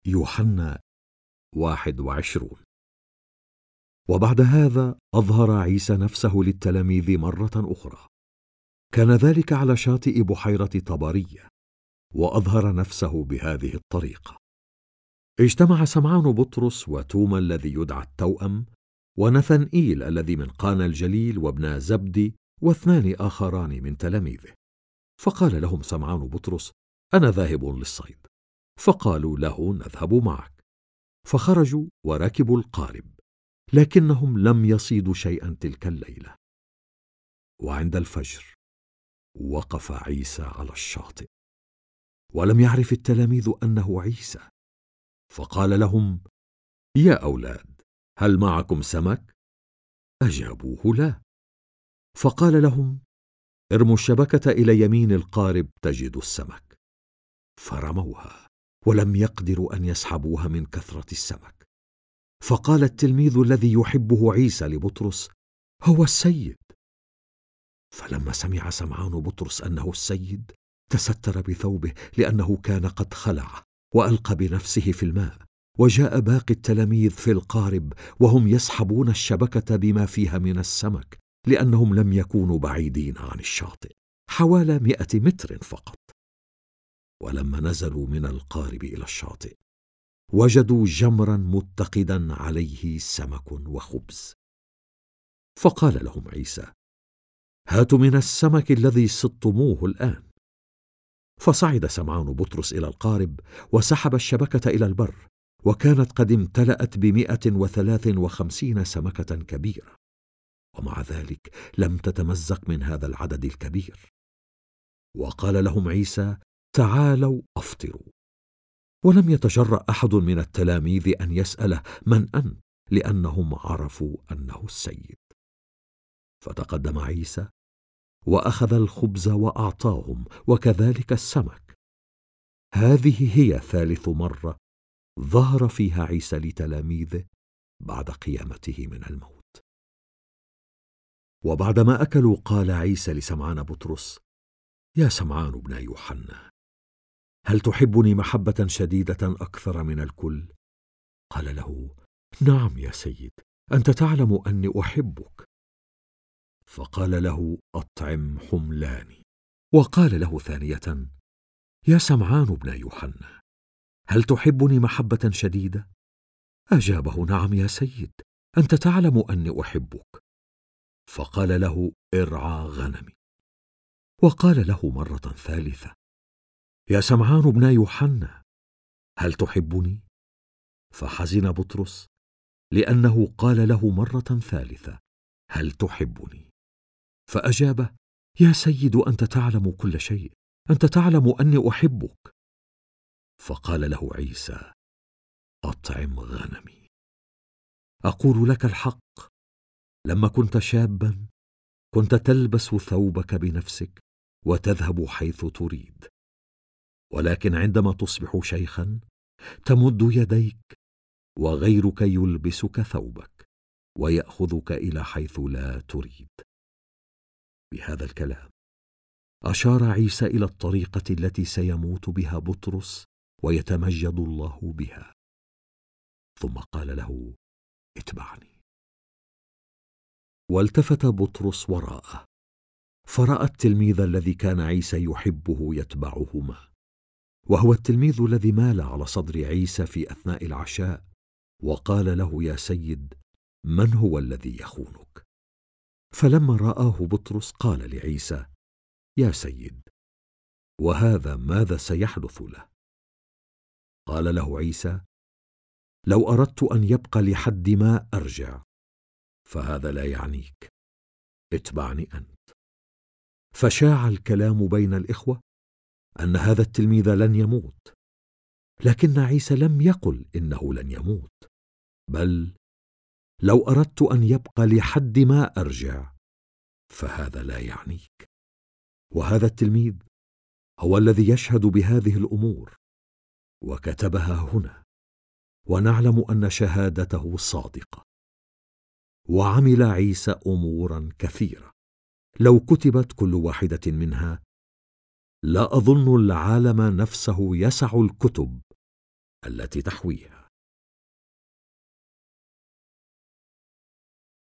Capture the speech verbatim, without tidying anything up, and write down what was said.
يوحنا واحد وعشرون. وبعد هذا أظهر عيسى نفسه للتلاميذ مرة أخرى، كان ذلك على شاطئ بحيرة طبرية، وأظهر نفسه بهذه الطريقة: اجتمع سمعان بطرس وتوما الذي يدعى التوأم ونثنئيل الذي من قانا الجليل وابن زبدي واثنان آخران من تلاميذه، فقال لهم سمعان بطرس: أنا ذاهب للصيد. فقالوا له: نذهب معك. فخرجوا وركبوا القارب، لكنهم لم يصيدوا شيئا تلك الليلة. وعند الفجر وقف عيسى على الشاطئ، ولم يعرف التلاميذ أنه عيسى، فقال لهم: يا أولاد، هل معكم سمك؟ أجابوه: لا. فقال لهم: ارموا الشبكة إلى يمين القارب تجدوا السمك. فرموها ولم يقدروا أن يسحبوها من كثرة السمك. فقال التلميذ الذي يحبه عيسى لبطرس: هو السيد. فلما سمع سمعان بطرس أنه السيد تستر بثوبه، لأنه كان قد خلع، وألقى بنفسه في الماء. وجاء باقي التلاميذ في القارب وهم يسحبون الشبكة بما فيها من السمك، لأنهم لم يكونوا بعيدين عن الشاطئ، حوالي مئة متر فقط. ولما نزلوا من القارب إلى الشاطئ وجدوا جمرا متقدا عليه سمك وخبز. فقال لهم عيسى: هاتوا من السمك الذي صدتموه الآن. فصعد سمعان بطرس إلى القارب وسحب الشبكة إلى البر، وكانت قد امتلأت بمئة وثلاث وخمسين سمكة كبيرة، ومع ذلك لم تتمزق من هذا العدد الكبير. وقال لهم عيسى: تعالوا أفطروا. ولم يتجرأ أحد من التلاميذ أن يسأله: من أنت؟ لأنهم عرفوا أنه السيد. فتقدم عيسى وأخذ الخبز وأعطاهم، وكذلك السمك. هذه هي ثالث مرة ظهر فيها عيسى لتلاميذه بعد قيامته من الموت. وبعدما أكلوا قال عيسى لسمعان بطرس: يا سمعان ابن يوحنا، هل تحبني محبة شديدة أكثر من الكل؟ قال له: نعم يا سيد، أنت تعلم أني أحبك. فقال له: أطعم حملاني. وقال له ثانية: يا سمعان ابن يوحنا، هل تحبني محبة شديدة؟ أجابه: نعم يا سيد، أنت تعلم أني أحبك. فقال له: ارعى غنمي. وقال له مرة ثالثة: يا سمعان ابن يوحنا، هل تحبني؟ فحزن بطرس لأنه قال له مرة ثالثة: هل تحبني؟ فأجابه: يا سيد، أنت تعلم كل شيء، أنت تعلم أني أحبك. فقال له عيسى: أطعم غنمي. أقول لك الحق، لما كنت شابا كنت تلبس ثوبك بنفسك وتذهب حيث تريد، ولكن عندما تصبح شيخا تمد يديك وغيرك يلبسك ثوبك ويأخذك إلى حيث لا تريد. بهذا الكلام أشار عيسى إلى الطريقة التي سيموت بها بطرس ويتمجد الله بها، ثم قال له: اتبعني. والتفت بطرس وراءه، فرأى التلميذ الذي كان عيسى يحبه يتبعهما، وهو التلميذ الذي مال على صدر عيسى في أثناء العشاء وقال له: يا سيد، من هو الذي يخونك؟ فلما رآه بطرس قال لعيسى: يا سيد، وهذا ماذا سيحدث له؟ قال له عيسى: لو أردت أن يبقى لحد ما أرجع، فهذا لا يعنيك، اتبعني أنت. فشاع الكلام بين الإخوة أن هذا التلميذ لن يموت، لكن عيسى لم يقل إنه لن يموت، بل لو أردت أن يبقى لحد ما أرجع، فهذا لا يعنيك. وهذا التلميذ هو الذي يشهد بهذه الأمور وكتبها هنا، ونعلم أن شهادته صادقة. وعمل عيسى أمورا كثيرة، لو كتبت كل واحدة منها لا أظن العالم نفسه يسع الكتب التي تحويه.